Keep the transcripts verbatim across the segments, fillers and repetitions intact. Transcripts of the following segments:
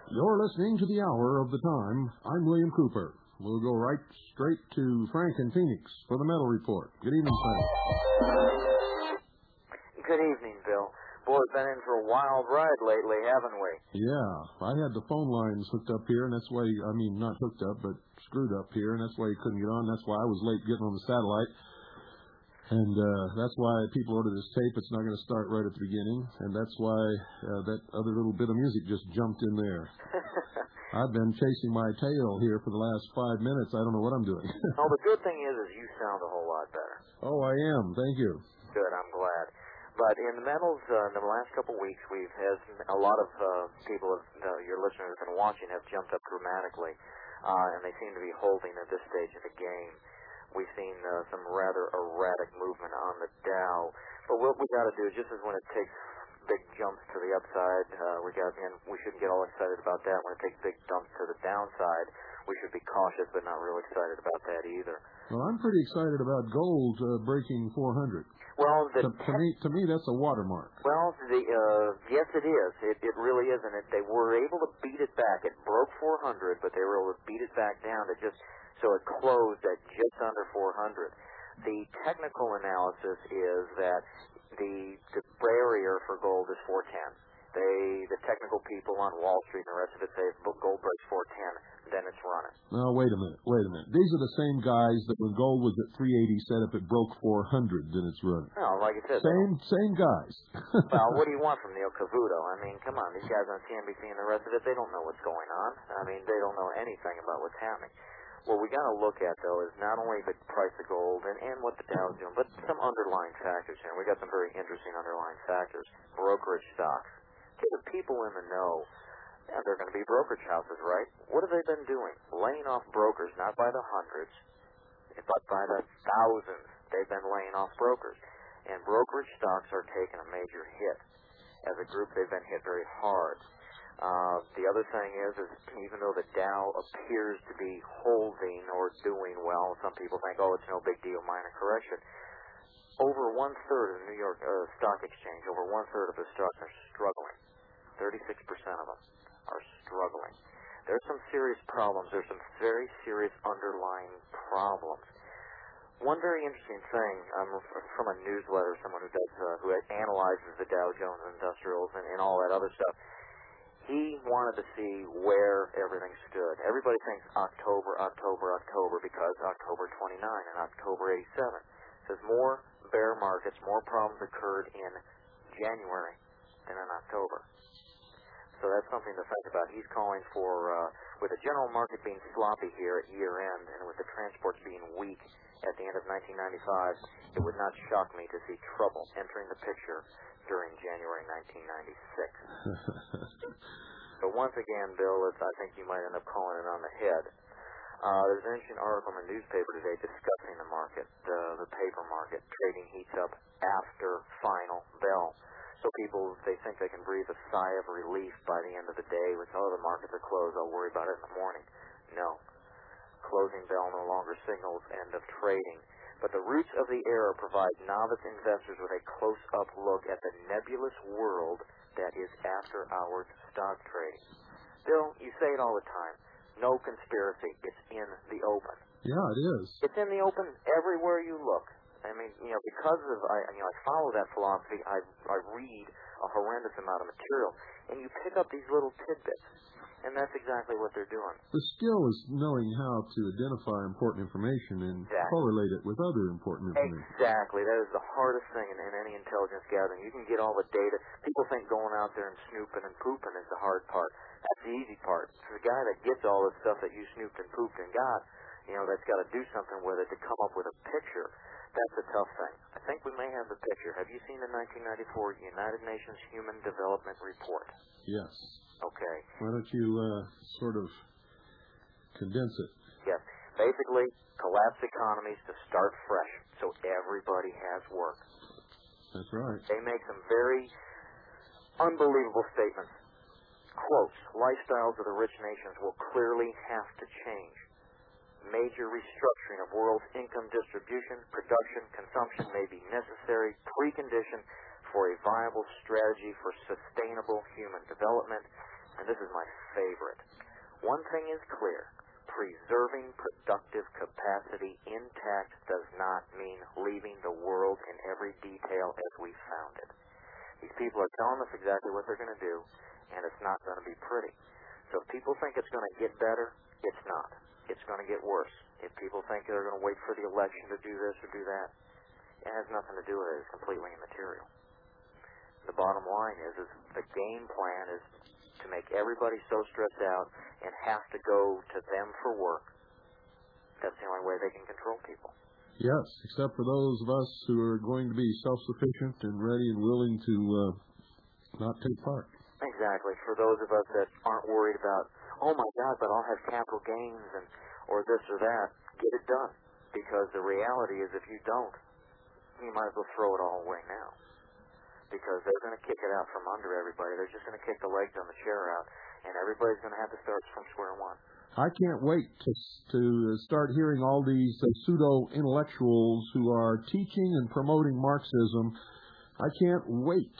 You're listening to the Hour of the Time. I'm William Cooper. We'll go right straight to Frank in Phoenix for the Metal Report. Good evening, Frank. Good evening, Bill. Boy, we've been in for a wild ride lately, haven't we? Yeah, I had the phone lines hooked up here, and that's why, I mean, not hooked up, but screwed up here, and that's why you couldn't get on. That's why I was late getting on the satellite. And uh, that's why people ordered this tape. It's not going to start right at the beginning, and that's why uh, that other little bit of music just jumped in there. I've been chasing my tail here for the last five minutes. I don't know what I'm doing. Oh, the good thing is, is you sound a whole lot better. Oh, I am. Thank you. Good, I'm glad. But in the metals, uh, in the last couple of weeks, we've had a lot of uh, people, of, uh, your listeners have been watching, have jumped up dramatically, uh, and they seem to be holding at this stage of the game. We've seen uh, some rather erratic movement on the Dow. But what we got to do, just as when it takes big jumps to the upside, uh, we got, and we shouldn't get all excited about that. When it takes big jumps to the downside, we should be cautious, but not real excited about that either. Well, I'm pretty excited about gold uh, breaking four hundred. Well, the to, to me, to me, that's a watermark. Well, the uh, yes, it is. It, it really is, and it, they were able to beat it back. It broke four hundred, but they were able to beat it back down to just so it closed at just under four hundred. The technical analysis is that the the barrier for gold is four ten. They, the technical people on Wall Street and the rest of it say if gold breaks four ten, then it's running. Now, wait a minute, wait a minute. These are the same guys that when gold was at three eighty said if it broke four hundred, then it's running. No, like I said. Same, same guys. Well, what do you want from Neil Cavuto? I mean, come on, these guys on C N B C and the rest of it, they don't know what's going on. I mean, they don't know anything about what's happening. What we got to look at, though, is not only the price of gold and, and what the Dow's doing, but some underlying factors here. We got some very interesting underlying factors. Brokerage stocks. Okay, the people in the know, yeah, they're going to be brokerage houses, right? What have they been doing? Laying off brokers, not by the hundreds, but by the thousands. They've been laying off brokers. And brokerage stocks are taking a major hit. As a group, they've been hit very hard. Uh, the other thing is, is even though the Dow appears to be holding or doing well, some people think, oh, it's no big deal, minor correction. Over one-third of the New York uh, Stock Exchange, over one-third of the stocks are struggling. thirty-six percent of them are struggling. There's some serious problems. There's some very serious underlying problems. One very interesting thing um, from a newsletter, someone who does, uh, who analyzes the Dow Jones Industrials and, and all that other stuff, he wanted to see where everything stood. Everybody thinks October, October, October, because October twenty-nine and October eighty-seven. Says more bear markets, more problems occurred in January than in October. So that's something to think about. He's calling for, uh, with the general market being sloppy here at year end and with the transports being weak at the end of nineteen ninety-five, it would not shock me to see trouble entering the picture during January nineteen ninety-six. But once again, Bill, it's, I think you might end up calling it on the head. Uh, there's an interesting article in the newspaper today discussing the market, uh, the paper market. Trading heats up after final bell. So people, they think they can breathe a sigh of relief by the end of the day with, oh, the markets are closed, I'll worry about it in the morning. No. Closing bell no longer signals end of trading. But the roots of the error provide novice investors with a close-up look at the nebulous world that is after-hours stock trading. Bill, you say it all the time. No conspiracy. It's in the open. Yeah, it is. It's in the open everywhere you look. I mean, you know, because of, I, you know, I follow that philosophy, I, I read a horrendous amount of material, and you pick up these little tidbits, and that's exactly what they're doing. The skill is knowing how to identify important information and exactly. correlate it with other important information. Exactly. That is the hardest thing in, in any intelligence gathering. You can get all the data. People think going out there and snooping and pooping is the hard part. That's the easy part. So the guy that gets all the stuff that you snooped and pooped and got, you know, that's got to do something with it to come up with a picture. That's a tough thing. I think we may have the picture. Have you seen the nineteen ninety-four United Nations Human Development Report? Yes. Okay. Why don't you uh, sort of condense it? Yes. Basically, collapse economies to start fresh so everybody has work. That's right. They make some very unbelievable statements. Quotes, lifestyles of the rich nations will clearly have to change. Major restructuring of world's income distribution, production, consumption may be necessary precondition for a viable strategy for sustainable human development. and this is my favorite, one thing is clear. Preserving productive capacity intact does not mean leaving the world in every detail as we found it. These people are telling us exactly what they're going to do, and it's not going to be pretty. So if people think it's going to get better, it's not. It's going to get worse. If people think they're going to wait for the election to do this or do that, it has nothing to do with it. It's completely immaterial. The bottom line is, is the game plan is to make everybody so stressed out and have to go to them for work. That's the only way they can control people. Yes, except for those of us who are going to be self-sufficient and ready and willing to uh, not take part. Exactly. For those of us that aren't worried about, oh my God, but I'll have capital gains and or this or that, get it done. Because the reality is, if you don't, you might as well throw it all away now. Because they're going to kick it out from under everybody. They're just going to kick the legs on the chair out, and everybody's going to have to start from square one. I can't wait to to start hearing all these uh, pseudo-intellectuals who are teaching and promoting Marxism. I can't wait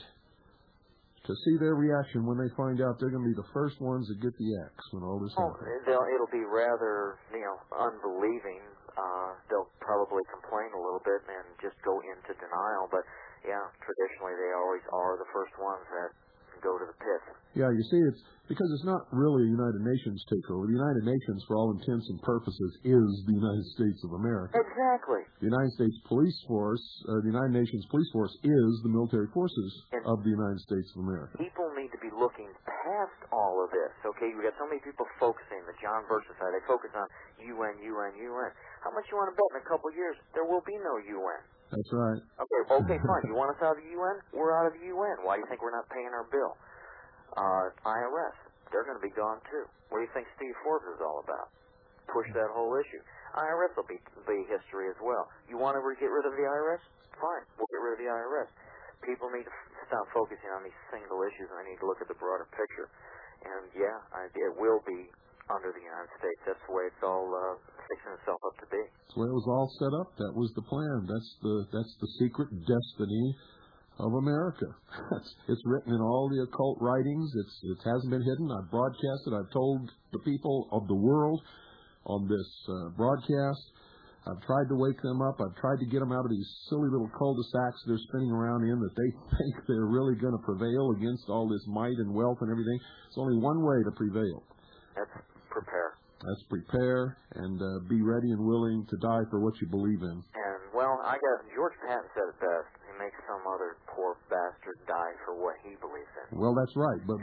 to see their reaction when they find out they're going to be the first ones that get the axe when all this oh, happens. They'll, it'll be rather, you know, unbelieving. Uh, they'll probably complain a little bit and just go into denial, but yeah, traditionally they always are the first ones that go to the pit. Yeah, you see, it's because it's not really a United Nations takeover. The United Nations, for all intents and purposes, is the United States of America. Exactly. The United States Police Force, uh, the United Nations Police Force, is the military forces and of the United States of America. People need to be looking past all of this. Okay, we got so many people focusing, the John Birch Society, they focus on U N, U N, U N. How much you want to bet in a couple of years there will be no U N? That's right. Okay, okay, fine. You want us out of the U N? We're out of the U N. Why do you think we're not paying our bill? Uh, I R S, they're going to be gone too. What do you think Steve Forbes is all about? Push that whole issue. I R S will be, be history as well. You want to get rid of the I R S? Fine, we'll get rid of the I R S. People need to stop focusing on these single issues, and they need to look at the broader picture. And yeah, I, it will be under the United States. That's the way it's all uh, fixing itself up to be. That's the way it was all set up. That was the plan. That's the that's the secret destiny of America. It's written in all the occult writings. It's it hasn't been hidden. I've broadcasted. I've told the people of the world on this uh, broadcast. I've tried to wake them up. I've tried to get them out of these silly little cul-de-sacs they're spinning around in that they think they're really going to prevail against all this might and wealth and everything. It's only one way to prevail. That's prepare. Let's prepare and uh, be ready and willing to die for what you believe in. And, well, I got George Patton said it best. He makes some other poor bastard die for what he believes in. Well, that's right. But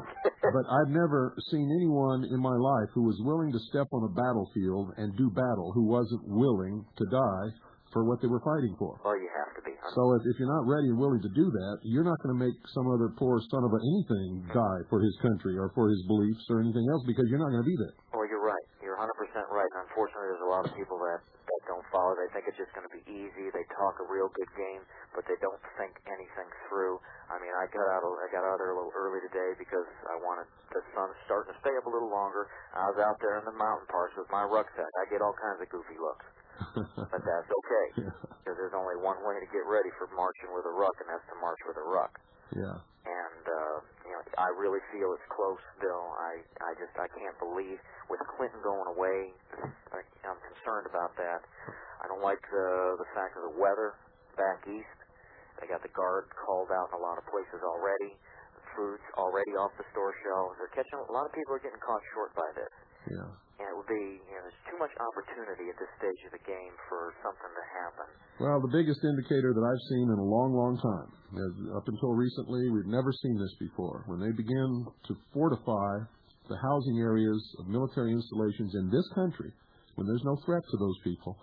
but I've never seen anyone in my life who was willing to step on a battlefield and do battle who wasn't willing to die for what they were fighting for. Well, you have to be. Huh? So if, if you're not ready and willing to do that, you're not going to make some other poor son of a anything die for his country or for his beliefs or anything else because you're not going to be there. Well, you're right. You're one hundred percent right. And unfortunately, there's a lot of people that, that don't follow. They think it's just going to be easy. They talk a real good game, but they don't think anything through. I mean, I got out I got out there a little early today because I wanted the sun starting to stay up a little longer. I was out there in the mountain parks with my rucksack. I get all kinds of goofy looks. But that's okay, because there's only one way to get ready for marching with a ruck, and that's to march with a ruck. Yeah. And, uh, you know, I really feel it's close, Bill. I, I just, I can't believe, with Clinton going away, I, I'm concerned about that. I don't like the, the fact of the weather back east. They got the guard called out in a lot of places already. Food's already off the store shelves. They're catching, a lot of people are getting caught short by this. Yeah. And it would be, you know, there's too much opportunity at this stage of the game for something to happen. Well, the biggest indicator that I've seen in a long, long time, as up until recently, we've never seen this before. When they begin to fortify the housing areas of military installations in this country, when there's no threat to those people,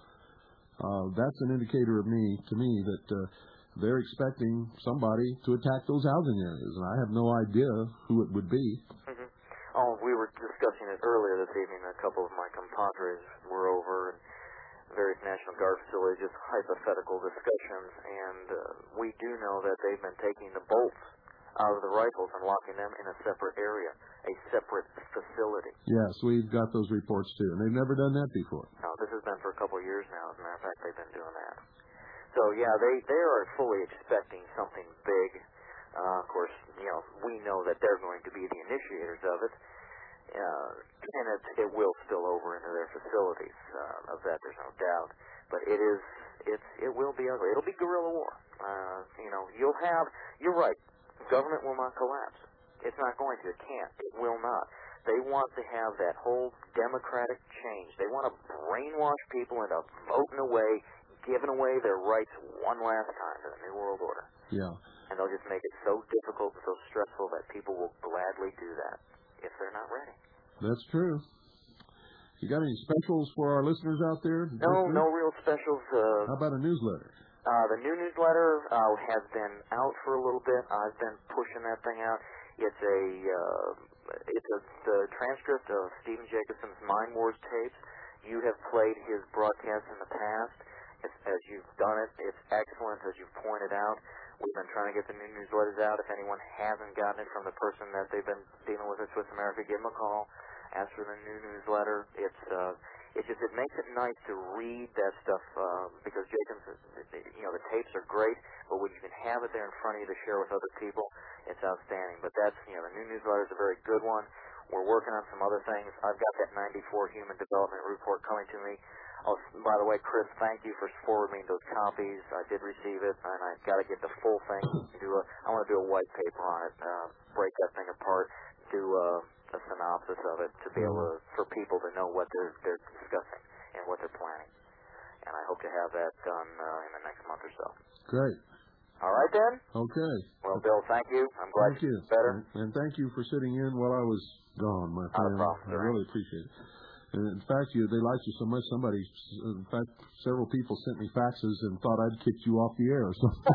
uh, that's an indicator of me, to me, that uh, they're expecting somebody to attack those housing areas, and I have no idea who it would be. Mm-hmm. Oh, we were discussing it earlier this evening. A couple of my compadres were over, and various National Guard facilities, just hypothetical discussions, and uh, we do know that they've been taking the bolts out of the rifles and locking them in a separate area, a separate facility. Yes, we've got those reports too, and they've never done that before. No, this has been for a couple of years now. As a matter of fact, they've been doing that. So, yeah, they, they are fully expecting something big Uh, of course, you know, we know that they're going to be the initiators of it, uh, and it, it will spill over into their facilities. Uh, of that, there's no doubt. But it is, it's, it will be ugly. It'll be guerrilla war. Uh, you know, you'll have. You're right. Government will not collapse. It's not going to. It can't. It will not. They want to have that whole democratic change. They want to brainwash people into voting away, giving away their rights one last time to the New World Order. Yeah. And they'll just make it so difficult and so stressful that people will gladly do that if they're not ready. That's true. You got any specials for our listeners out there? No, no real specials. Uh, How about a newsletter? Uh, the new newsletter uh, has been out for a little bit. I've been pushing that thing out. It's a uh, it's a the transcript of Stephen Jacobson's Mind Wars tapes. You have played his broadcasts in the past. It's, as you've done it, it's excellent, as you've pointed out. We've been trying to get the new newsletters out. If anyone hasn't gotten it from the person that they've been dealing with at Swiss America, give them a call. Ask for the new newsletter. It's uh, it just it makes it nice to read that stuff uh, because Jacobs, you know, the tapes are great, but when you can have it there in front of you to share with other people, it's outstanding. But that's, you know, the new newsletter is a very good one. We're working on some other things. I've got that ninety-four Human Development Report coming to me. Oh, by the way, Chris, thank you for forwarding me those copies. I did receive it, and I've got to get the full thing. Do a, I want to do a white paper on it, uh, break that thing apart, do a, a synopsis of it to be able to, for people to know what they're they're discussing and what they're planning. And I hope to have that done uh, in the next month or so. Great. All right, then? Okay. Well, Bill, thank you. I'm glad thank you. better. And, and thank you for sitting in while I was gone, my friend. Not a problem, I really appreciate it. And in fact, you, they liked you so much, somebody, in fact, several people sent me faxes and thought I'd kicked you off the air or something.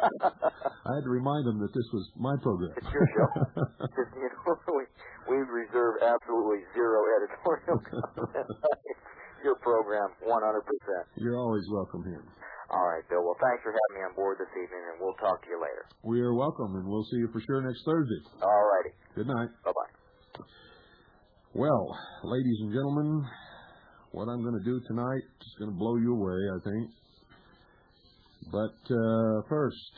I had to remind them that this was my program. It's your show. Just, you know, we, we reserve absolutely zero editorial comment. Your program, one hundred percent. You're always welcome here. All right, Bill. Well, thanks for having me on board this evening, and we'll talk to you later. We are welcome, and we'll see you for sure next Thursday. All righty. Good night. Bye-bye. Well, ladies and gentlemen, what I'm going to do tonight is going to blow you away, I think. But uh, first...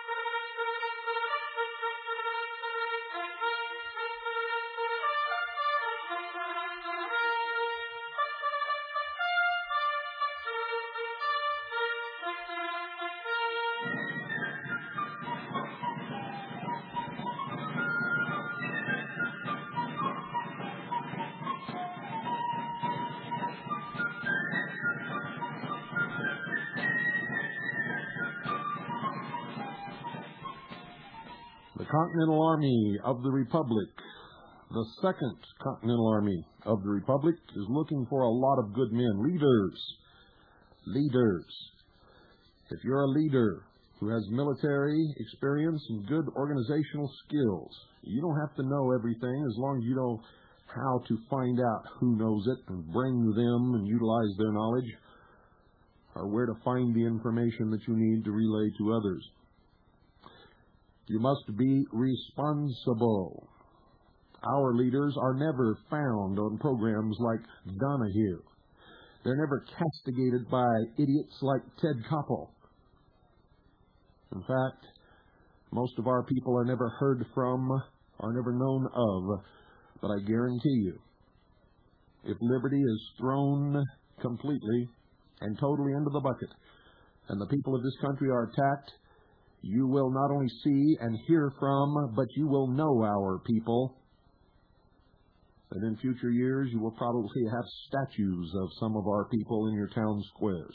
The Continental Army of the Republic, the Second Continental Army of the Republic, is looking for a lot of good men, leaders, leaders. If you're a leader who has military experience and good organizational skills, you don't have to know everything as long as you know how to find out who knows it and bring them and utilize their knowledge, or where to find the information that you need to relay to others. You must be responsible. Our leaders are never found on programs like Donahue. They're never castigated by idiots like Ted Koppel. In fact, most of our people are never heard from or never known of. But I guarantee you, if liberty is thrown completely and totally into the bucket, and the people of this country are attacked, you will not only see and hear from, but you will know our people. And in future years, you will probably have statues of some of our people in your town squares.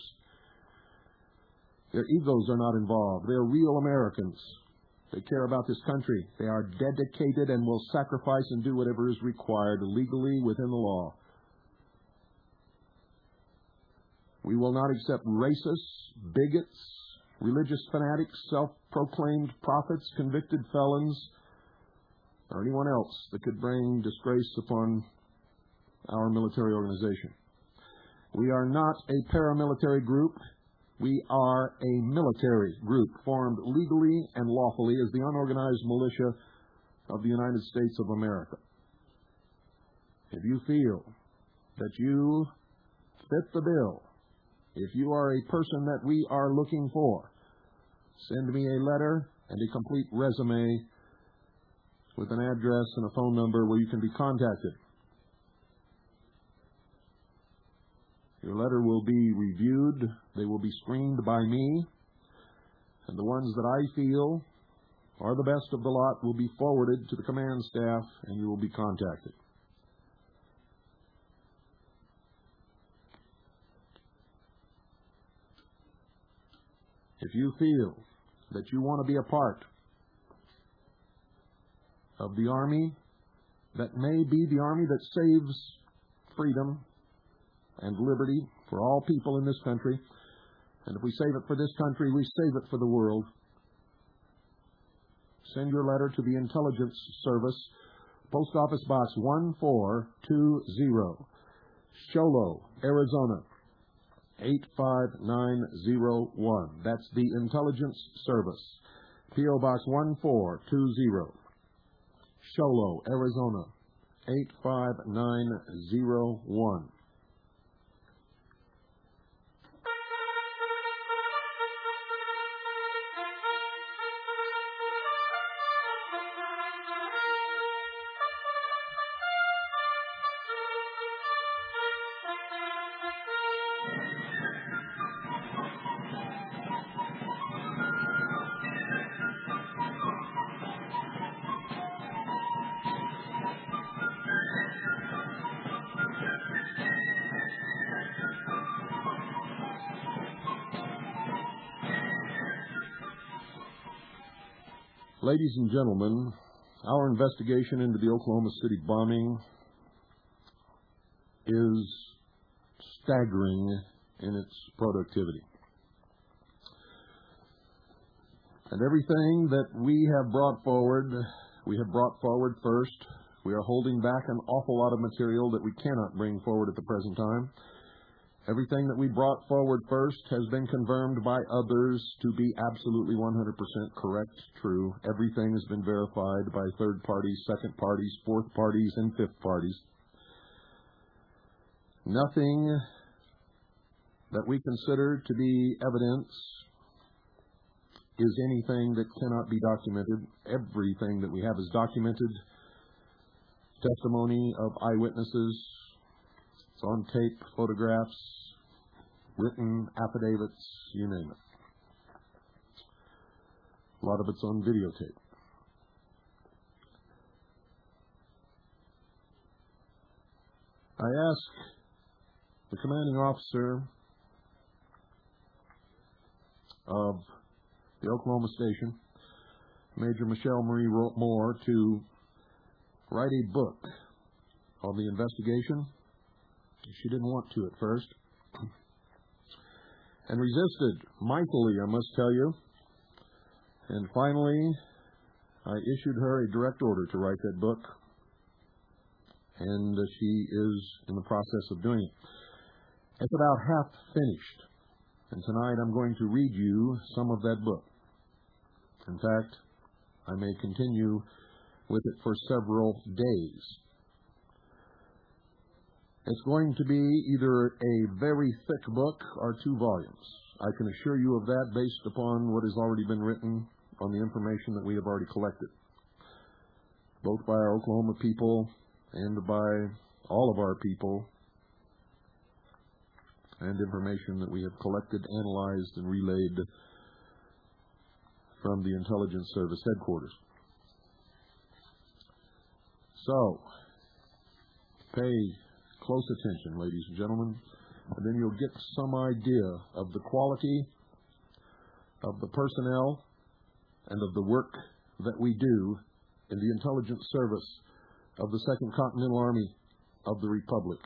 Their egos are not involved. They're real Americans. They care about this country. They are dedicated and will sacrifice and do whatever is required legally within the law. We will not accept racists, bigots, religious fanatics, self-proclaimed prophets, convicted felons, or anyone else that could bring disgrace upon our military organization. We are not a paramilitary group. We are a military group formed legally and lawfully as the unorganized militia of the United States of America. If you feel that you fit the bill, if you are a person that we are looking for, send me a letter and a complete resume with an address and a phone number where you can be contacted. Your letter will be reviewed. They will be screened by me. And the ones that I feel are the best of the lot will be forwarded to the command staff, and you will be contacted. If you feel that you want to be a part of the Army that may be the Army that saves freedom and liberty for all people in this country, and if we save it for this country, we save it for the world, send your letter to the Intelligence Service, Post Office Box one four two zero, Sholo, Arizona, eight five nine zero one. That's the Intelligence Service, P O Box one four two zero, Sholo, Arizona, eight five nine zero one. Ladies and gentlemen, our investigation into the Oklahoma City bombing is staggering in its productivity. And everything that we have brought forward, we have brought forward first. We are holding back an awful lot of material that we cannot bring forward at the present time. Everything that we brought forward first has been confirmed by others to be absolutely one hundred percent correct, true. Everything has been verified by third parties, second parties, fourth parties, and fifth parties. Nothing that we consider to be evidence is anything that cannot be documented. Everything that we have is documented. Testimony of eyewitnesses. It's on tape, photographs, written affidavits, you name it. A lot of it's on videotape. I ask the commanding officer of the Oklahoma Station, Major Michelle Marie Moore, to write a book on the investigation. She didn't want to at first, and resisted mightily, I must tell you. And finally, I issued her a direct order to write that book, and she is in the process of doing it. It's about half finished, and tonight I'm going to read you some of that book. In fact, I may continue with it for several days. It's going to be either a very thick book or two volumes. I can assure you of that based upon what has already been written on the information that we have already collected, both by our Oklahoma people and by all of our people, and information that we have collected, analyzed, and relayed from the Intelligence Service headquarters. So, pay close attention, ladies and gentlemen, and then you'll get some idea of the quality of the personnel and of the work that we do in the Intelligence Service of the Second Continental Army of the Republic.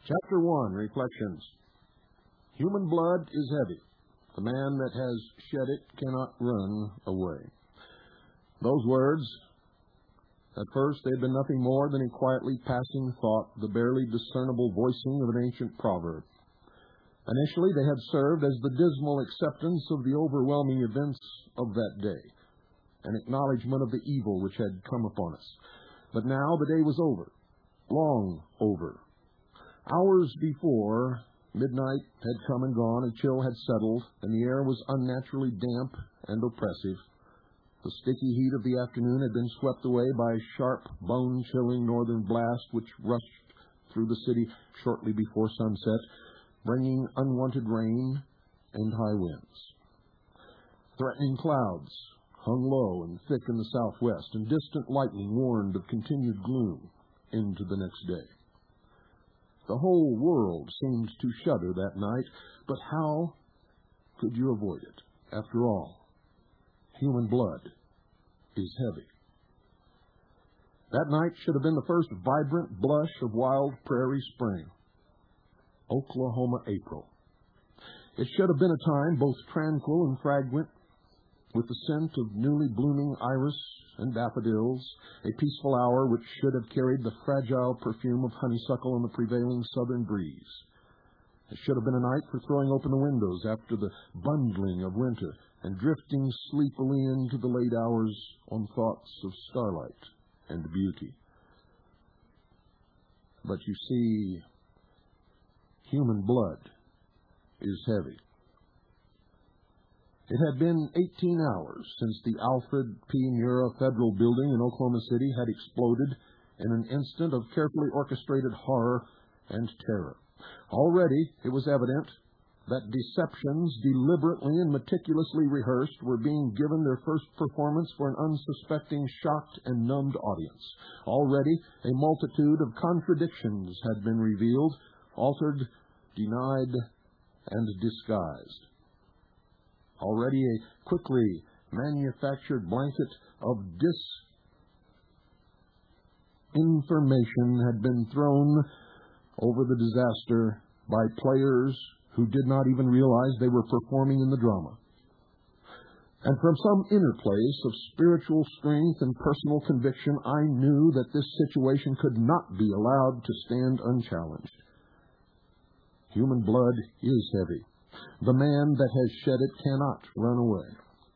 Chapter one, Reflections. Human blood is heavy. The man that has shed it cannot run away. Those words, at first they had been nothing more than a quietly passing thought, the barely discernible voicing of an ancient proverb. Initially they had served as the dismal acceptance of the overwhelming events of that day, an acknowledgment of the evil which had come upon us. But now the day was over, long over. Hours before, midnight had come and gone, a chill had settled, and the air was unnaturally damp and oppressive. The sticky heat of the afternoon had been swept away by a sharp, bone-chilling northern blast which rushed through the city shortly before sunset, bringing unwanted rain and high winds. Threatening clouds hung low and thick in the southwest, and distant lightning warned of continued gloom into the next day. The whole world seemed to shudder that night, but how could you avoid it? After all, human blood is heavy. That night should have been the first vibrant blush of wild prairie spring. Oklahoma April. It should have been a time both tranquil and fragrant, with the scent of newly blooming iris and daffodils, a peaceful hour which should have carried the fragile perfume of honeysuckle in the prevailing southern breeze. It should have been a night for throwing open the windows after the bundling of winter and drifting sleepily into the late hours on thoughts of starlight and beauty. But you see, human blood is heavy. It had been eighteen hours since the Alfred P. Murrah Federal Building in Oklahoma City had exploded in an instant of carefully orchestrated horror and terror. Already it was evident that deceptions deliberately and meticulously rehearsed were being given their first performance for an unsuspecting, shocked, and numbed audience. Already a multitude of contradictions had been revealed, altered, denied, and disguised. Already a quickly manufactured blanket of disinformation had been thrown over the disaster by players who did not even realize they were performing in the drama. And from some inner place of spiritual strength and personal conviction, I knew that this situation could not be allowed to stand unchallenged. Human blood is heavy. The man that has shed it cannot run away.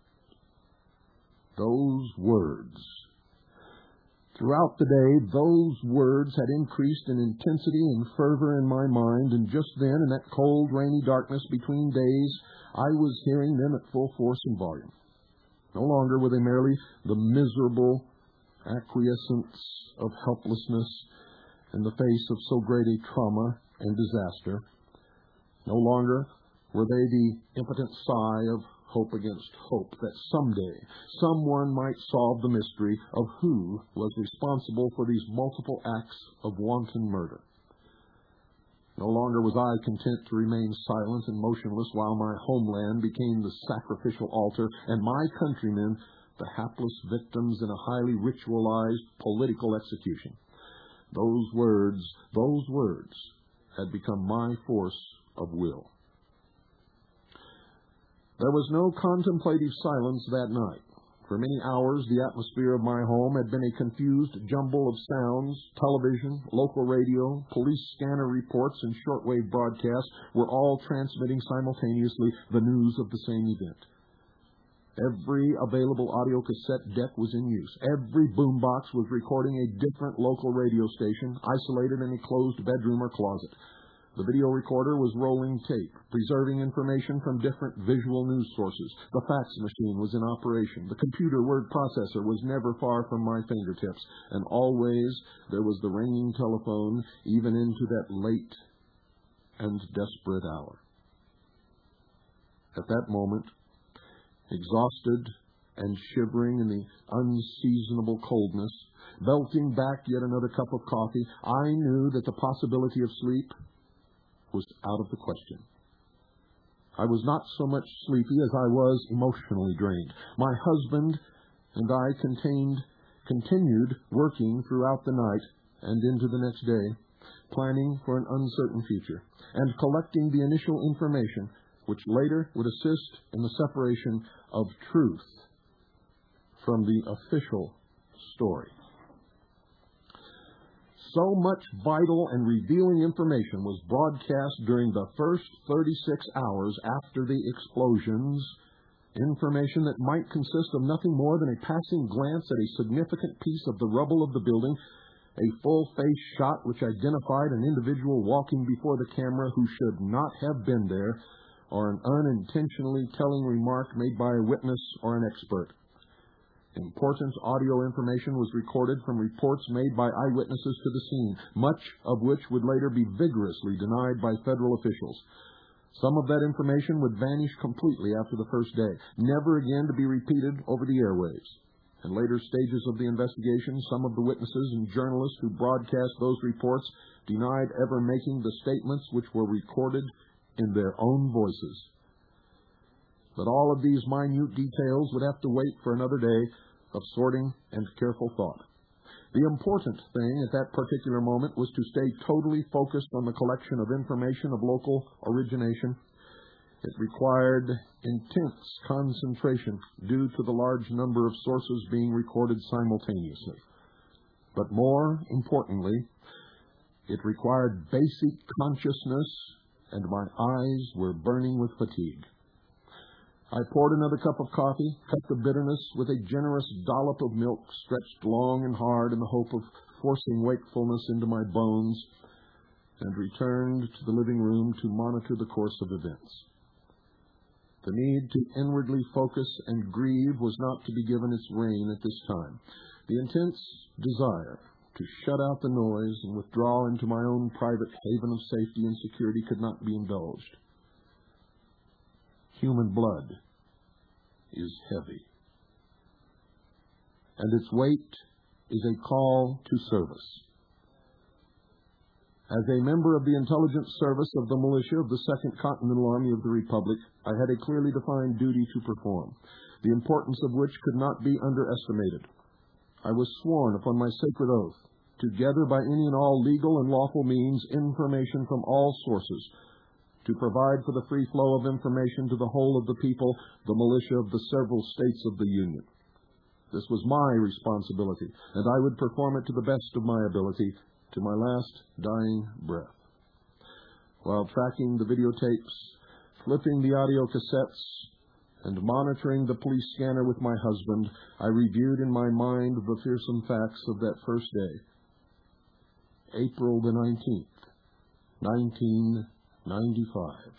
Those words. Throughout the day, those words had increased in intensity and fervor in my mind, and just then, in that cold, rainy darkness between days, I was hearing them at full force and volume. No longer were they merely the miserable acquiescence of helplessness in the face of so great a trauma and disaster. No longer were they the impotent sigh of hope against hope that someday someone might solve the mystery of who was responsible for these multiple acts of wanton murder. No longer was I content to remain silent and motionless while my homeland became the sacrificial altar and my countrymen the hapless victims in a highly ritualized political execution. Those words, those words had become my force of will. There was no contemplative silence that night. For many hours, the atmosphere of my home had been a confused jumble of sounds. Television, local radio, police scanner reports, and shortwave broadcasts were all transmitting simultaneously the news of the same event. Every available audio cassette deck was in use. Every boombox was recording a different local radio station, isolated in a closed bedroom or closet. The video recorder was rolling tape, preserving information from different visual news sources. The fax machine was in operation. The computer word processor was never far from my fingertips. And always there was the ringing telephone, even into that late and desperate hour. At that moment, exhausted and shivering in the unseasonable coldness, belching back yet another cup of coffee, I knew that the possibility of sleep was out of the question. I was not so much sleepy as I was emotionally drained. My husband and I contained, continued working throughout the night and into the next day, planning for an uncertain future, and collecting the initial information which later would assist in the separation of truth from the official story. So much vital and revealing information was broadcast during the first thirty-six hours after the explosions, information that might consist of nothing more than a passing glance at a significant piece of the rubble of the building, a full-face shot which identified an individual walking before the camera who should not have been there, or an unintentionally telling remark made by a witness or an expert. Important audio information was recorded from reports made by eyewitnesses to the scene, much of which would later be vigorously denied by federal officials. Some of that information would vanish completely after the first day, never again to be repeated over the airwaves. In later stages of the investigation, some of the witnesses and journalists who broadcast those reports denied ever making the statements which were recorded in their own voices. But all of these minute details would have to wait for another day of sorting and careful thought. The important thing at that particular moment was to stay totally focused on the collection of information of local origination. It required intense concentration due to the large number of sources being recorded simultaneously. But more importantly, it required basic consciousness, and my eyes were burning with fatigue. I poured another cup of coffee, cut the bitterness with a generous dollop of milk, stretched long and hard in the hope of forcing wakefulness into my bones, and returned to the living room to monitor the course of events. The need to inwardly focus and grieve was not to be given its rein at this time. The intense desire to shut out the noise and withdraw into my own private haven of safety and security could not be indulged. Human blood is heavy, and its weight is a call to service. As a member of the intelligence service of the militia of the Second Continental Army of the Republic, I had a clearly defined duty to perform, the importance of which could not be underestimated. I was sworn upon my sacred oath to gather by any and all legal and lawful means information from all sources, to provide for the free flow of information to the whole of the people, the militia of the several states of the Union. This was my responsibility, and I would perform it to the best of my ability, to my last dying breath. While tracking the videotapes, flipping the audio cassettes, and monitoring the police scanner with my husband, I reviewed in my mind the fearsome facts of that first day. April the nineteenth, nineteen ninety-five.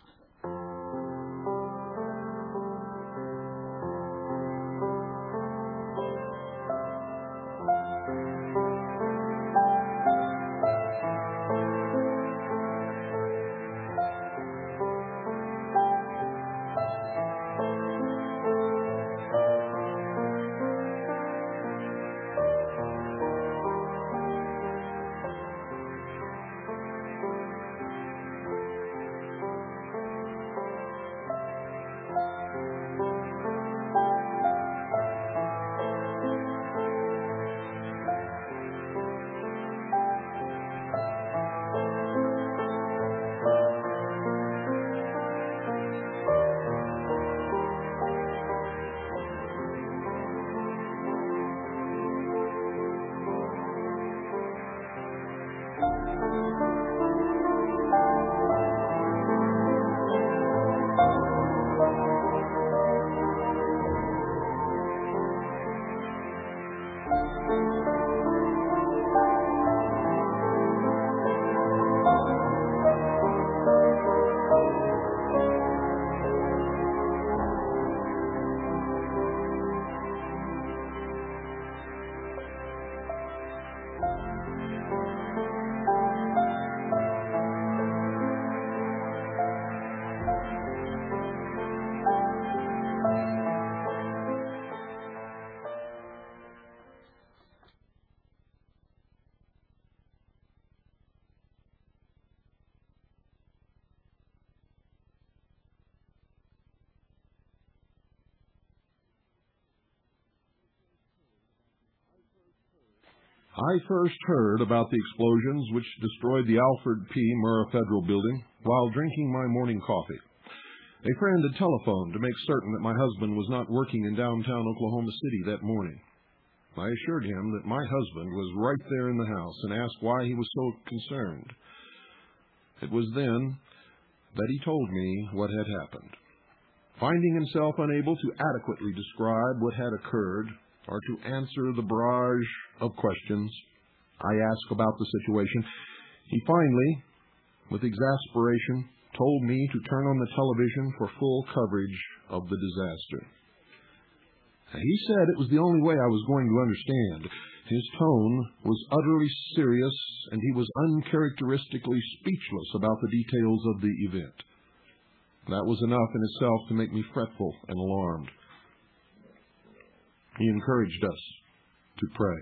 I first heard about the explosions which destroyed the Alfred P. Murrah Federal Building while drinking my morning coffee. A friend had telephoned to make certain that my husband was not working in downtown Oklahoma City that morning. I assured him that my husband was right there in the house and asked why he was so concerned. It was then that he told me what had happened. Finding himself unable to adequately describe what had occurred or to answer the barrage of questions I asked about the situation, he finally, with exasperation, told me to turn on the television for full coverage of the disaster. He said it was the only way I was going to understand. His tone was utterly serious, and he was uncharacteristically speechless about the details of the event. That was enough in itself to make me fretful and alarmed. He encouraged us to pray.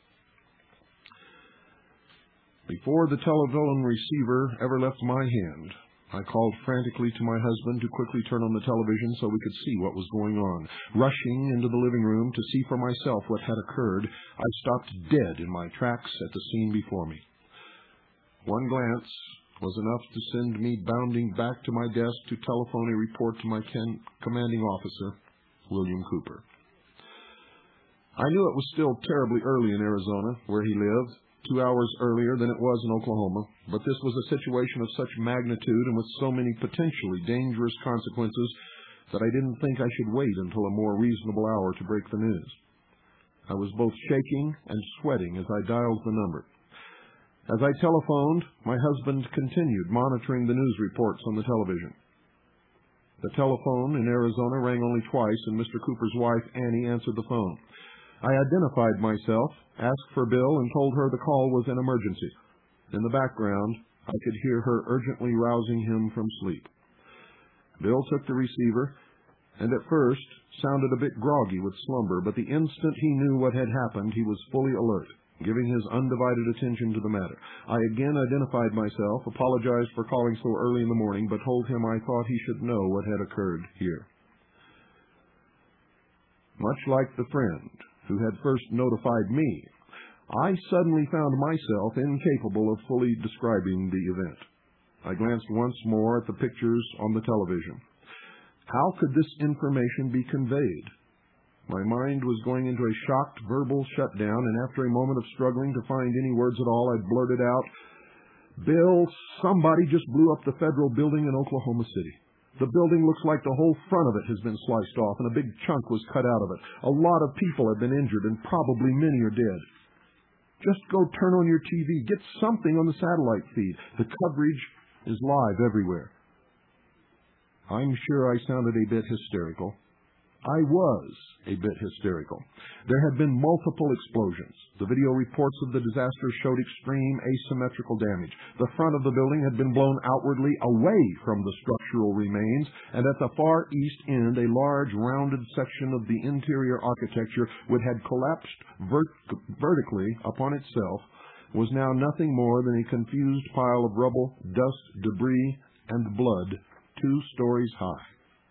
Before the telephone receiver ever left my hand, I called frantically to my husband to quickly turn on the television so we could see what was going on. Rushing into the living room to see for myself what had occurred, I stopped dead in my tracks at the scene before me. One glance was enough to send me bounding back to my desk to telephone a report to my can- commanding officer, William Cooper. I knew it was still terribly early in Arizona, where he lived, two hours earlier than it was in Oklahoma, but this was a situation of such magnitude and with so many potentially dangerous consequences that I didn't think I should wait until a more reasonable hour to break the news. I was both shaking and sweating as I dialed the number. As I telephoned, my husband continued monitoring the news reports on the television. The telephone in Arizona rang only twice, and Mister Cooper's wife, Annie, answered the phone. I identified myself, asked for Bill, and told her the call was an emergency. In the background, I could hear her urgently rousing him from sleep. Bill took the receiver, and at first sounded a bit groggy with slumber, but the instant he knew what had happened, he was fully alert, giving his undivided attention to the matter. I again identified myself, apologized for calling so early in the morning, but told him I thought he should know what had occurred here. Much like the friend who had first notified me, I suddenly found myself incapable of fully describing the event. I glanced once more at the pictures on the television. How could this information be conveyed? My mind was going into a shocked verbal shutdown, and after a moment of struggling to find any words at all, I blurted out, "Bill, somebody just blew up the federal building in Oklahoma City. The building looks like the whole front of it has been sliced off, and a big chunk was cut out of it. A lot of people have been injured, and probably many are dead. Just go turn on your T V. Get something on the satellite feed. The coverage is live everywhere." I'm sure I sounded a bit hysterical. I was a bit hysterical. There had been multiple explosions. The video reports of the disaster showed extreme asymmetrical damage. The front of the building had been blown outwardly away from the structural remains, and at the far east end, a large rounded section of the interior architecture, which had collapsed vert- vertically upon itself, was now nothing more than a confused pile of rubble, dust, debris, and blood two stories high.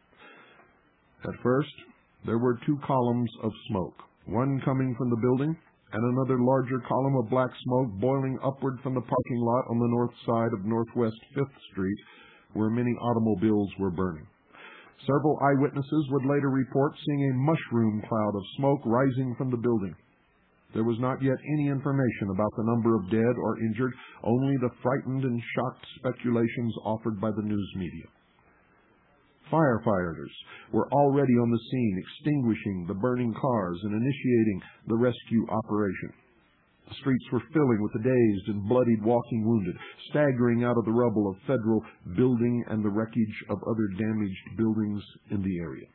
At first, there were two columns of smoke, one coming from the building and another larger column of black smoke boiling upward from the parking lot on the north side of Northwest Fifth Street, where many automobiles were burning. Several eyewitnesses would later report seeing a mushroom cloud of smoke rising from the building. There was not yet any information about the number of dead or injured, only the frightened and shocked speculations offered by the news media. Firefighters were already on the scene, extinguishing the burning cars and initiating the rescue operation. The streets were filling with the dazed and bloodied walking wounded, staggering out of the rubble of Federal building and the wreckage of other damaged buildings in the area.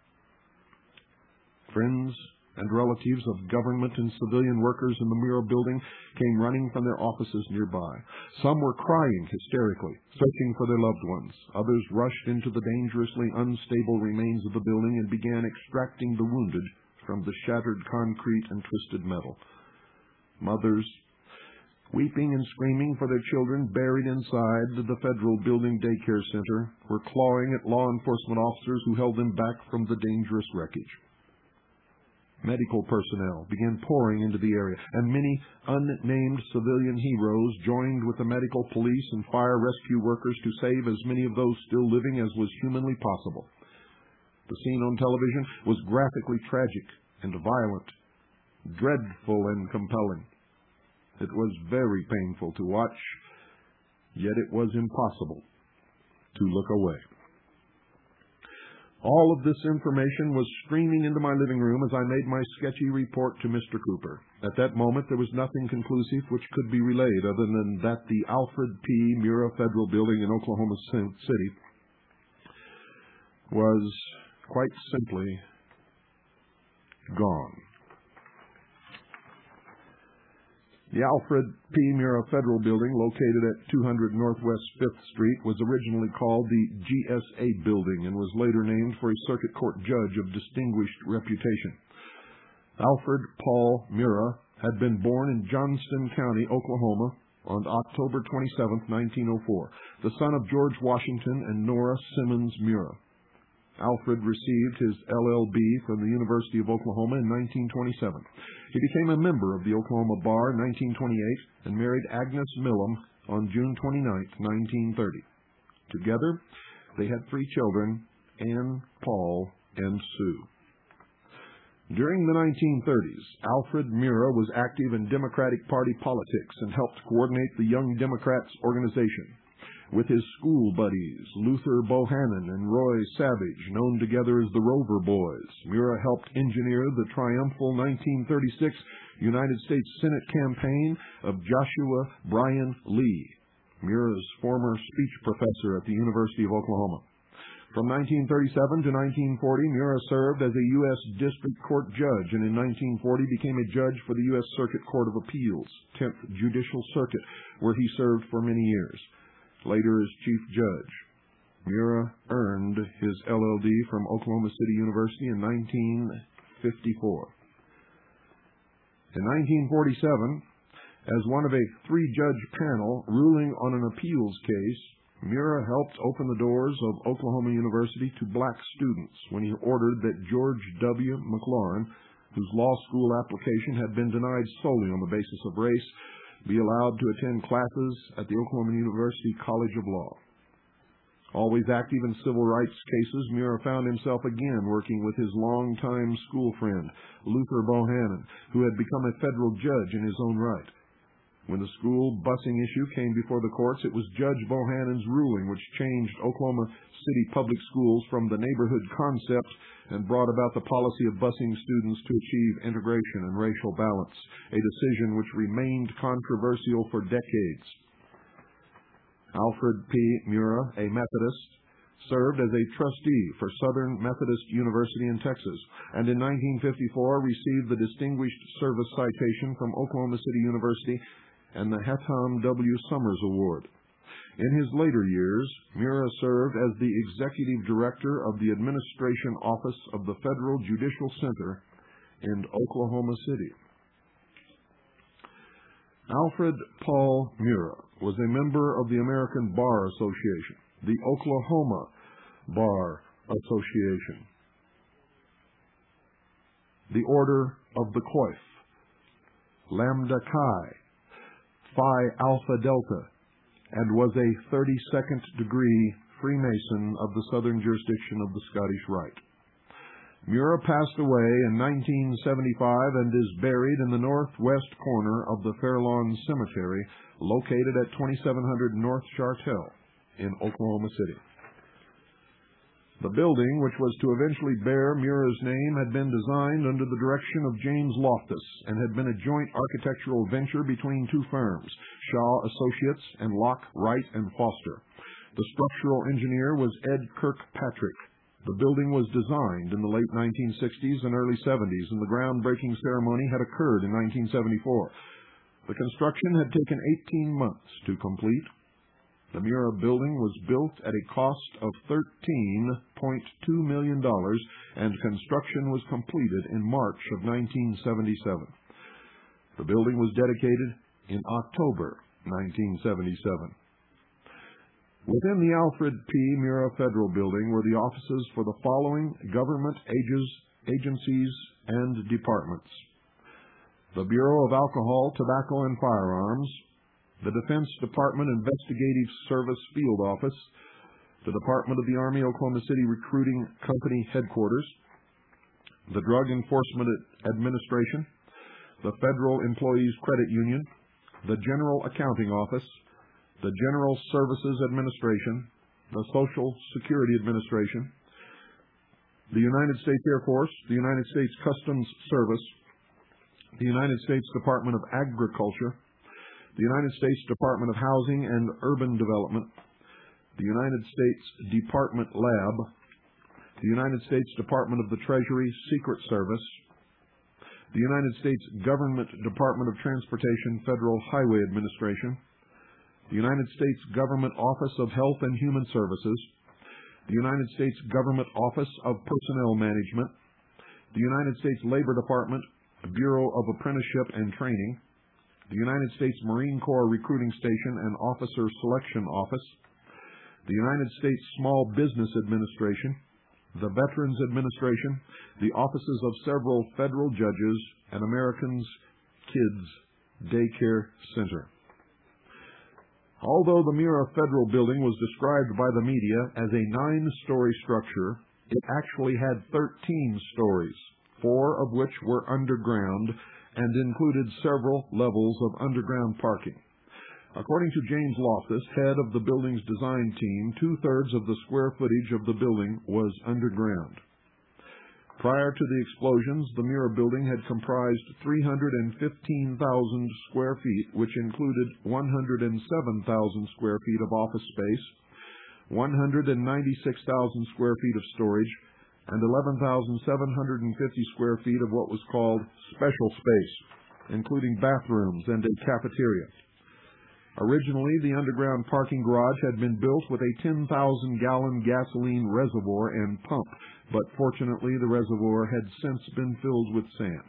Friends and relatives of government and civilian workers in the Murrah building came running from their offices nearby. Some were crying hysterically, searching for their loved ones. Others rushed into the dangerously unstable remains of the building and began extracting the wounded from the shattered concrete and twisted metal. Mothers, weeping and screaming for their children buried inside the Federal Building Daycare Center, were clawing at law enforcement officers who held them back from the dangerous wreckage. medical personnel began pouring into the area, and many unnamed civilian heroes joined with the medical, police, and fire rescue workers to save as many of those still living as was humanly possible. The scene on television was graphically tragic and violent, dreadful and compelling. It was very painful to watch, yet it was impossible to look away. All of this information was streaming into my living room as I made my sketchy report to Mister Cooper. At that moment, there was nothing conclusive which could be relayed other than that the Alfred P. Murrah Federal Building in Oklahoma City was quite simply gone. The Alfred P. Murrah Federal Building, located at two hundred Northwest fifth Street, was originally called the G S A Building and was later named for a circuit court judge of distinguished reputation. Alfred Paul Murrah had been born in Johnston County, Oklahoma, on October twenty-seventh, nineteen oh four, the son of George Washington and Nora Simmons Murrah. Alfred received his L L B from the University of Oklahoma in nineteen twenty-seven. He became a member of the Oklahoma Bar in nineteen twenty-eight and married Agnes Millam on June twenty-ninth, nineteen thirty. Together, they had three children, Ann, Paul, and Sue. During the nineteen thirties, Alfred Murrah was active in Democratic Party politics and helped coordinate the Young Democrats organization. With his school buddies, Luther Bohannon and Roy Savage, known together as the Rover Boys, Murrah helped engineer the triumphal nineteen thirty-six United States Senate campaign of Joshua Bryan Lee, Murrah's former speech professor at the University of Oklahoma. From nineteen thirty-seven to nineteen forty, Murrah served as a U S District Court judge, and in nineteen forty became a judge for the U S Circuit Court of Appeals, tenth Judicial Circuit, where he served for many years. Later as chief judge, Murrah earned his L L D from Oklahoma City University in nineteen fifty-four. In nineteen forty-seven, as one of a three-judge panel ruling on an appeals case, Murrah helped open the doors of Oklahoma University to black students when he ordered that George W. McLaurin, whose law school application had been denied solely on the basis of race, be allowed to attend classes at the Oklahoma University College of Law. Always active in civil rights cases, Murrah found himself again working with his longtime school friend, Luther Bohannon, who had become a federal judge in his own right. When the school busing issue came before the courts, it was Judge Bohannon's ruling which changed Oklahoma City public schools from the neighborhood concept and brought about the policy of busing students to achieve integration and racial balance, a decision which remained controversial for decades. Alfred P. Murrah, a Methodist, served as a trustee for Southern Methodist University in Texas, and in nineteen fifty-four received the Distinguished Service Citation from Oklahoma City University and the Hetham W. Summers Award. In his later years, Murrah served as the executive director of the Administration Office of the Federal Judicial Center in Oklahoma City. Alfred Paul Murrah was a member of the American Bar Association, the Oklahoma Bar Association, the Order of the Coif, Lambda Chi, Phi Alpha Delta, and was a thirty-second degree Freemason of the Southern Jurisdiction of the Scottish Rite. Murrah passed away in nineteen seventy-five and is buried in the northwest corner of the Fairlawn Cemetery, located at twenty-seven hundred North Chartel in Oklahoma City. The building, which was to eventually bear Murrah's name, had been designed under the direction of James Loftus and had been a joint architectural venture between two firms, Shaw Associates and Locke, Wright and Foster. The structural engineer was Ed Kirkpatrick. The building was designed in the late nineteen sixties and early seventies, and the groundbreaking ceremony had occurred in nineteen seventy-four. The construction had taken eighteen months to complete. The Murrah building was built at a cost of thirteen point two million dollars, and construction was completed in March of nineteen seventy-seven. The building was dedicated in October nineteen seventy-seven. Within the Alfred P. Murrah Federal Building were the offices for the following government ages, agencies and departments: the Bureau of Alcohol, Tobacco, and Firearms, the Defense Department Investigative Service Field Office, the Department of the Army Oklahoma City Recruiting Company Headquarters, the Drug Enforcement Administration, the Federal Employees Credit Union, the General Accounting Office, the General Services Administration, the Social Security Administration, the United States Air Force, the United States Customs Service, the United States Department of Agriculture, the United States Department of Housing and Urban Development, the United States Department Lab, the United States Department of the Treasury Secret Service, the United States Government Department of Transportation Federal Highway Administration, the United States Government Office of Health and Human Services, the United States Government Office of Personnel Management, the United States Labor Department, Bureau of Apprenticeship and Training, the United States Marine Corps Recruiting Station and Officer Selection Office, the United States Small Business Administration, the Veterans Administration, the offices of several federal judges, and Americans Kids Daycare Center. Although the Mira Federal Building was described by the media as a nine-story structure, it actually had thirteen stories, four of which were underground and included several levels of underground parking. According to James Loftus, head of the building's design team, two-thirds of the square footage of the building was underground. Prior to the explosions, the Mira building had comprised three hundred fifteen thousand square feet, which included one hundred seven thousand square feet of office space, one hundred ninety-six thousand square feet of storage, and eleven thousand seven hundred fifty square feet of what was called special space, including bathrooms and a cafeteria. Originally, the underground parking garage had been built with a ten thousand gallon gasoline reservoir and pump, but fortunately the reservoir had since been filled with sand.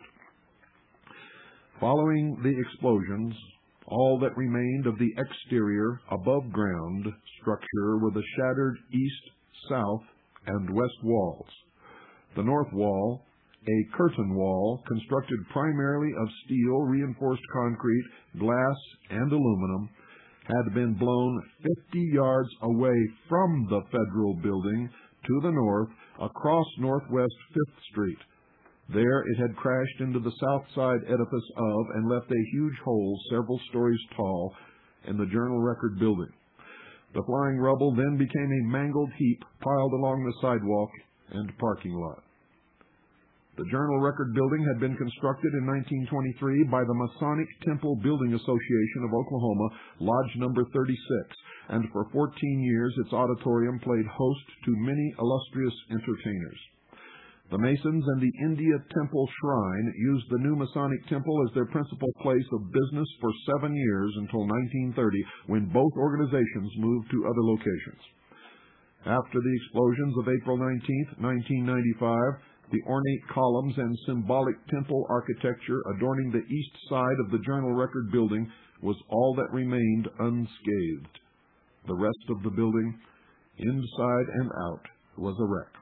Following the explosions, all that remained of the exterior, above-ground structure were the shattered east, south, and west walls. The north wall, a curtain wall constructed primarily of steel, reinforced concrete, glass, and aluminum, had been blown fifty yards away from the federal building to the north across Northwest Fifth Street. There it had crashed into the south side edifice of and left a huge hole several stories tall in the Journal-Record building. The flying rubble then became a mangled heap piled along the sidewalk and parking lot. The Journal-Record building had been constructed in nineteen twenty-three by the Masonic Temple Building Association of Oklahoma, Lodge number thirty-six, and for fourteen years its auditorium played host to many illustrious entertainers. The Masons and the India Temple Shrine used the new Masonic Temple as their principal place of business for seven years until nineteen thirty, when both organizations moved to other locations. After the explosions of April nineteenth, nineteen ninety-five, the ornate columns and symbolic temple architecture adorning the east side of the Journal-Record building was all that remained unscathed. The rest of the building, inside and out, was a wreck.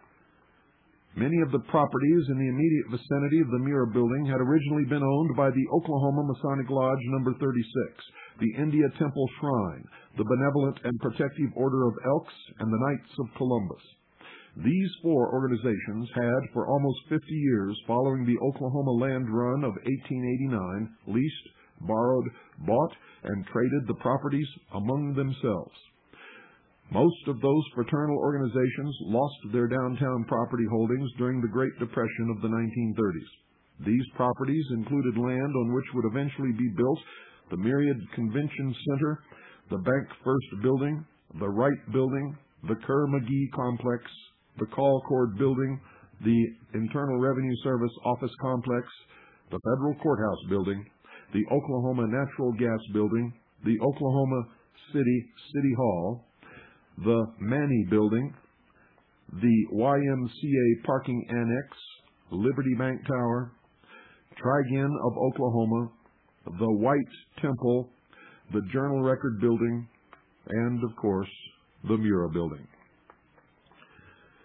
Many of the properties in the immediate vicinity of the Mira building had originally been owned by the Oklahoma Masonic Lodge number thirty-six, the India Temple Shrine, the Benevolent and Protective Order of Elks, and the Knights of Columbus. These four organizations had, for almost fifty years following the Oklahoma Land Run of eighteen eighty-nine, leased, borrowed, bought, and traded the properties among themselves. Most of those fraternal organizations lost their downtown property holdings during the Great Depression of the nineteen thirties. These properties included land on which would eventually be built the Myriad Convention Center, the Bank First Building, the Wright Building, the Kerr-McGee Complex, the Colcord Building, the Internal Revenue Service Office Complex, the Federal Courthouse Building, the Oklahoma Natural Gas Building, the Oklahoma City City Hall, the Manny Building, the Y M C A Parking Annex, Liberty Bank Tower, Trigen of Oklahoma, the White Temple, the Journal-Record Building, and, of course, the Mira Building.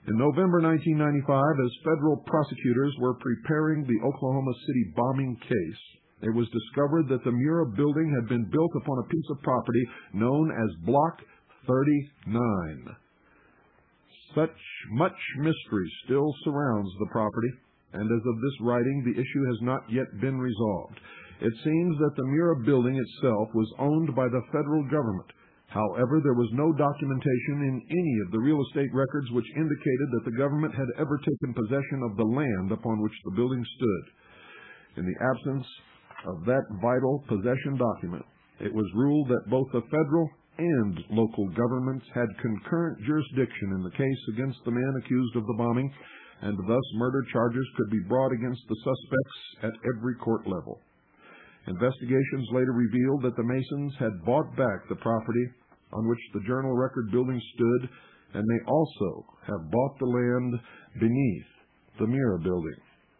In November nineteen ninety-five, as federal prosecutors were preparing the Oklahoma City bombing case, it was discovered that the Murrah building had been built upon a piece of property known as Block thirty-nine. Such much mystery still surrounds the property, and as of this writing, the issue has not yet been resolved. It seems that the Murrah building itself was owned by the federal government. However, there was no documentation in any of the real estate records which indicated that the government had ever taken possession of the land upon which the building stood. In the absence of that vital possession document, it was ruled that both the federal and local governments had concurrent jurisdiction in the case against the man accused of the bombing, and thus murder charges could be brought against the suspects at every court level. Investigations later revealed that the Masons had bought back the property on which the Journal Record building stood, and they also have bought the land beneath the Murrah building.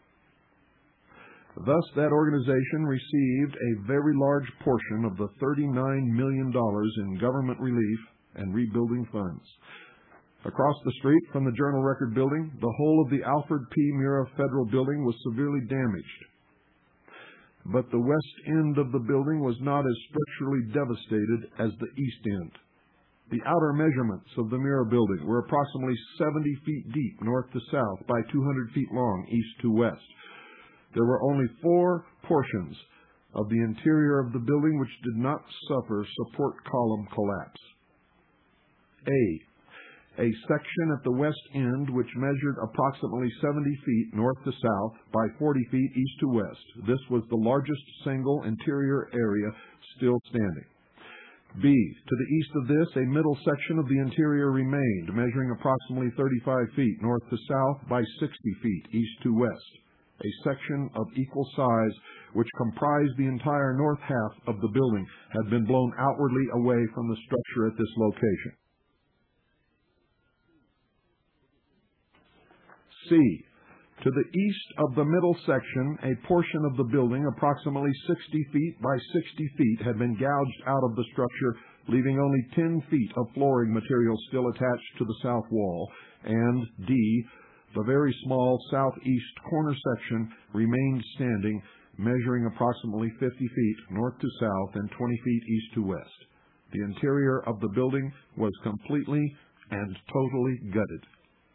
Thus, that organization received a very large portion of the thirty-nine million dollars in government relief and rebuilding funds. Across the street from the Journal Record building, the whole of the Alfred P. Murrah Federal Building was severely damaged. But the west end of the building was not as structurally devastated as the east end. The outer measurements of the Murrah building were approximately seventy feet deep north to south by two hundred feet long east to west. There were only four portions of the interior of the building which did not suffer support column collapse. A. A section at the west end which measured approximately seventy feet north to south by forty feet east to west. This was the largest single interior area still standing. B. To the east of this, a middle section of the interior remained, measuring approximately thirty-five feet north to south by sixty feet east to west. A section of equal size, which comprised the entire north half of the building, had been blown outwardly away from the structure at this location. C. To the east of the middle section, a portion of the building, approximately sixty feet by sixty feet, had been gouged out of the structure, leaving only ten feet of flooring material still attached to the south wall. And D. The very small southeast corner section remained standing, measuring approximately fifty feet north to south and twenty feet east to west. The interior of the building was completely and totally gutted.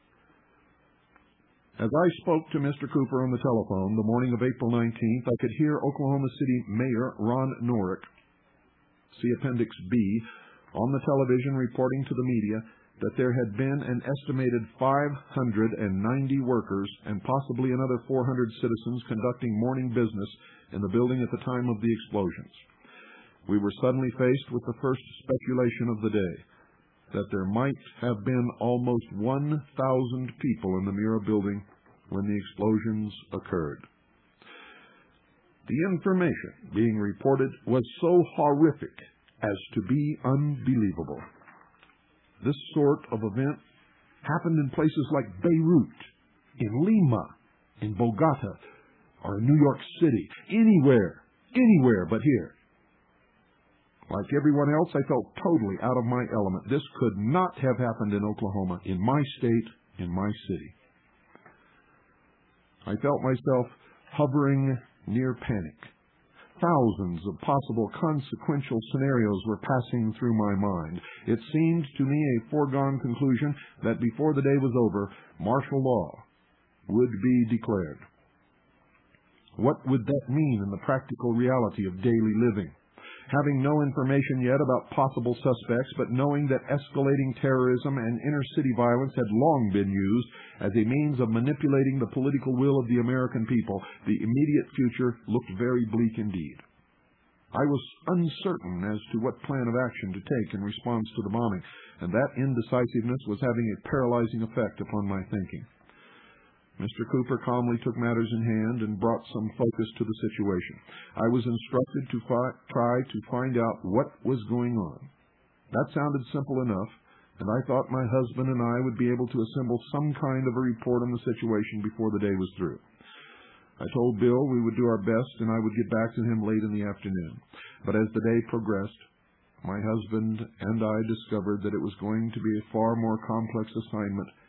As I spoke to Mister Cooper on the telephone the morning of April nineteenth, I could hear Oklahoma City Mayor Ron Norick, see Appendix B, on the television reporting to the media that there had been an estimated five hundred ninety workers and possibly another four hundred citizens conducting morning business in the building at the time of the explosions. We were suddenly faced with the first speculation of the day, that there might have been almost one thousand people in the Murrah building when the explosions occurred. The information being reported was so horrific as to be unbelievable. This sort of event happened in places like Beirut, in Lima, in Bogota, or in New York City, anywhere, anywhere but here. Like everyone else, I felt totally out of my element. This could not have happened in Oklahoma, in my state, in my city. I felt myself hovering near panic. Thousands of possible consequential scenarios were passing through my mind. It seemed to me a foregone conclusion that before the day was over, martial law would be declared. What would that mean in the practical reality of daily living? Having no information yet about possible suspects, but knowing that escalating terrorism and inner-city violence had long been used as a means of manipulating the political will of the American people, the immediate future looked very bleak indeed. I was uncertain as to what plan of action to take in response to the bombing, and that indecisiveness was having a paralyzing effect upon my thinking. Mister Cooper calmly took matters in hand and brought some focus to the situation. I was instructed to fi- try to find out what was going on. That sounded simple enough, and I thought my husband and I would be able to assemble some kind of a report on the situation before the day was through. I told Bill we would do our best and I would get back to him late in the afternoon. But as the day progressed, my husband and I discovered that it was going to be a far more complex assignment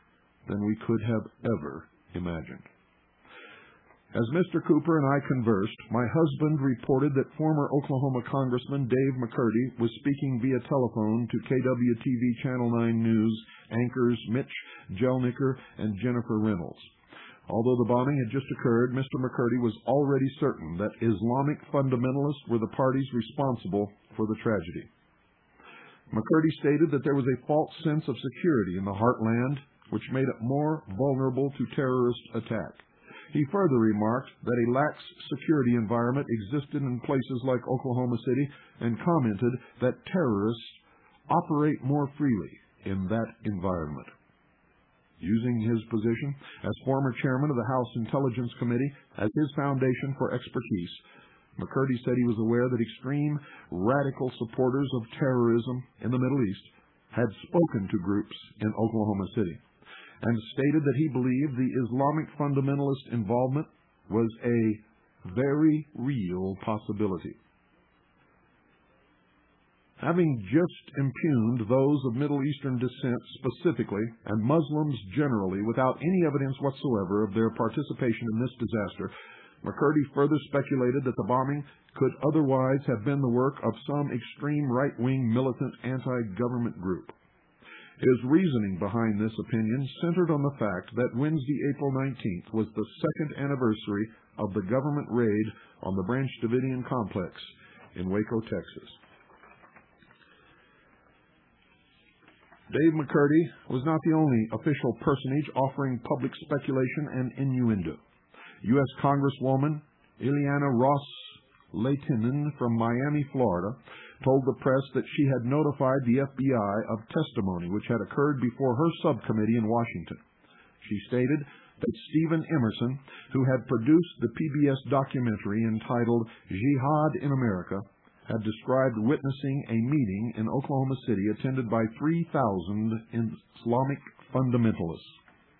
than we could have ever imagined. As Mister Cooper and I conversed, my husband reported that former Oklahoma Congressman Dave McCurdy was speaking via telephone to K W T V Channel nine News anchors Mitch Jelniker and Jennifer Reynolds. Although the bombing had just occurred, Mister McCurdy was already certain that Islamic fundamentalists were the parties responsible for the tragedy. McCurdy stated that there was a false sense of security in the heartland, which made it more vulnerable to terrorist attack. He further remarked that a lax security environment existed in places like Oklahoma City and commented that terrorists operate more freely in that environment. Using his position as former chairman of the House Intelligence Committee as his foundation for expertise, McCurdy said he was aware that extreme radical supporters of terrorism in the Middle East had spoken to groups in Oklahoma City, and stated that he believed the Islamic fundamentalist involvement was a very real possibility. Having just impugned those of Middle Eastern descent specifically, and Muslims generally, without any evidence whatsoever of their participation in this disaster, McCurdy further speculated that the bombing could otherwise have been the work of some extreme right-wing militant anti-government group. His reasoning behind this opinion centered on the fact that Wednesday, April nineteenth, was the second anniversary of the government raid on the Branch Davidian complex in Waco, Texas. Dave McCurdy was not the only official personage offering public speculation and innuendo. U S Congresswoman Ileana Ross Lehtinen from Miami, Florida, told the press that she had notified the F B I of testimony which had occurred before her subcommittee in Washington. She stated that Stephen Emerson, who had produced the P B S documentary entitled Jihad in America, had described witnessing a meeting in Oklahoma City attended by three thousand Islamic fundamentalists.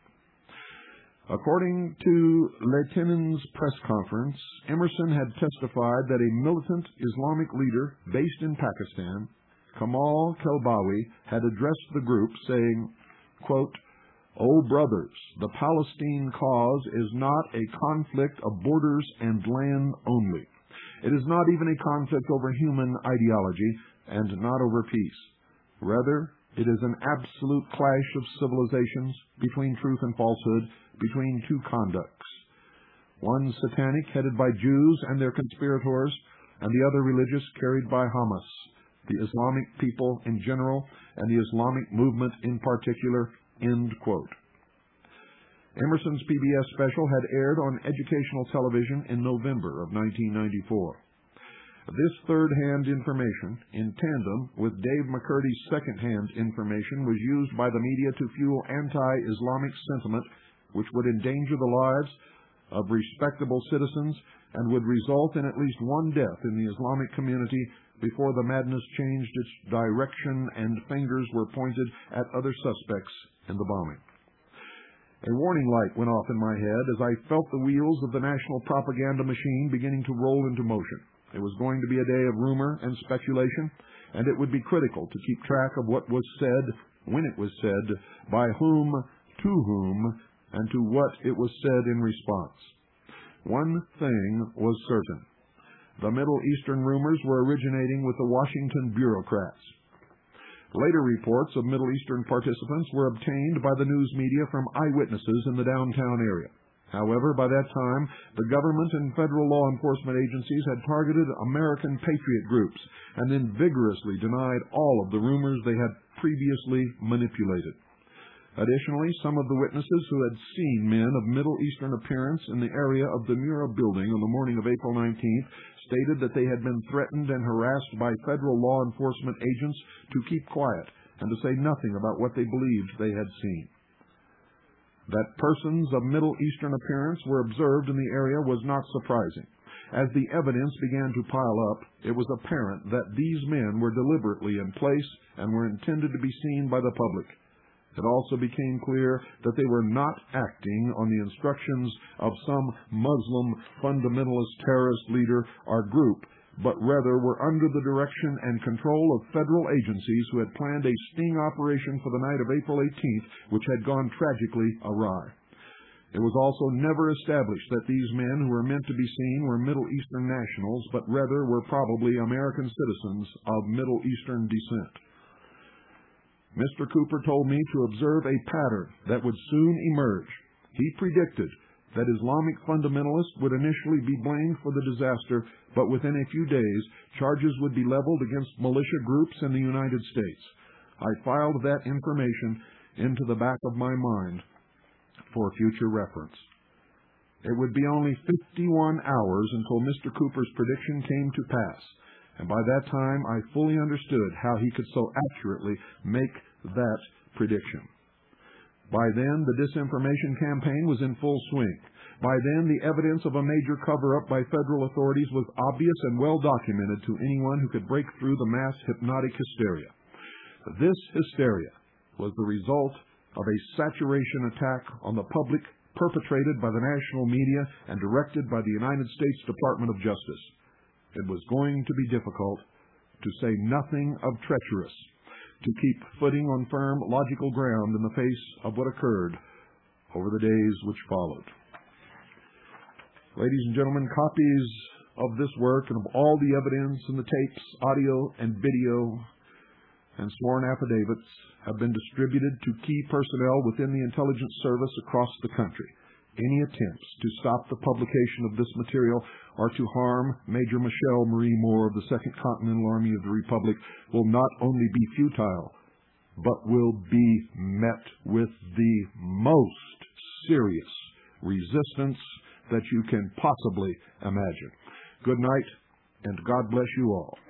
According to Lehtinen's press conference, Emerson had testified that a militant Islamic leader based in Pakistan, Kamal Kelbawi, had addressed the group saying, quote, "O brothers, the Palestine cause is not a conflict of borders and land only. It is not even a conflict over human ideology and not over peace. Rather, it is an absolute clash of civilizations between truth and falsehood, between two conducts. One satanic, headed by Jews and their conspirators, and the other religious, carried by Hamas, the Islamic people in general, and the Islamic movement in particular." End quote. Emerson's P B S special had aired on educational television in November of nineteen ninety-four. This third-hand information, in tandem with Dave McCurdy's second-hand information, was used by the media to fuel anti-Islamic sentiment which would endanger the lives of respectable citizens and would result in at least one death in the Islamic community before the madness changed its direction and fingers were pointed at other suspects in the bombing. A warning light went off in my head as I felt the wheels of the national propaganda machine beginning to roll into motion. It was going to be a day of rumor and speculation, and it would be critical to keep track of what was said, when it was said, by whom, to whom, and to what it was said in response. One thing was certain. The Middle Eastern rumors were originating with the Washington bureaucrats. Later reports of Middle Eastern participants were obtained by the news media from eyewitnesses in the downtown area. However, by that time, the government and federal law enforcement agencies had targeted American patriot groups and then vigorously denied all of the rumors they had previously manipulated. Additionally, some of the witnesses who had seen men of Middle Eastern appearance in the area of the Murrah building on the morning of April nineteenth stated that they had been threatened and harassed by federal law enforcement agents to keep quiet and to say nothing about what they believed they had seen. That persons of Middle Eastern appearance were observed in the area was not surprising. As the evidence began to pile up, it was apparent that these men were deliberately in place and were intended to be seen by the public. It also became clear that they were not acting on the instructions of some Muslim fundamentalist terrorist leader or group, but rather were under the direction and control of federal agencies who had planned a sting operation for the night of April eighteenth, which had gone tragically awry. It was also never established that these men who were meant to be seen were Middle Eastern nationals, but rather were probably American citizens of Middle Eastern descent. Mister Cooper told me to observe a pattern that would soon emerge. He predicted that Islamic fundamentalists would initially be blamed for the disaster, but within a few days, charges would be leveled against militia groups in the United States. I filed that information into the back of my mind for future reference. It would be only fifty-one hours until Mister Cooper's prediction came to pass, and by that time I fully understood how he could so accurately make that prediction. By then, the disinformation campaign was in full swing. By then, the evidence of a major cover-up by federal authorities was obvious and well documented to anyone who could break through the mass hypnotic hysteria. This hysteria was the result of a saturation attack on the public perpetrated by the national media and directed by the United States Department of Justice. It was going to be difficult, to say nothing of treacherous, to keep footing on firm, logical ground in the face of what occurred over the days which followed. Ladies and gentlemen, copies of this work and of all the evidence and the tapes, audio and video, and sworn affidavits have been distributed to key personnel within the intelligence service across the country. Any attempts to stop the publication of this material or to harm Major Michelle Marie Moore of the Second Continental Army of the Republic will not only be futile, but will be met with the most serious resistance that you can possibly imagine. Good night, and God bless you all.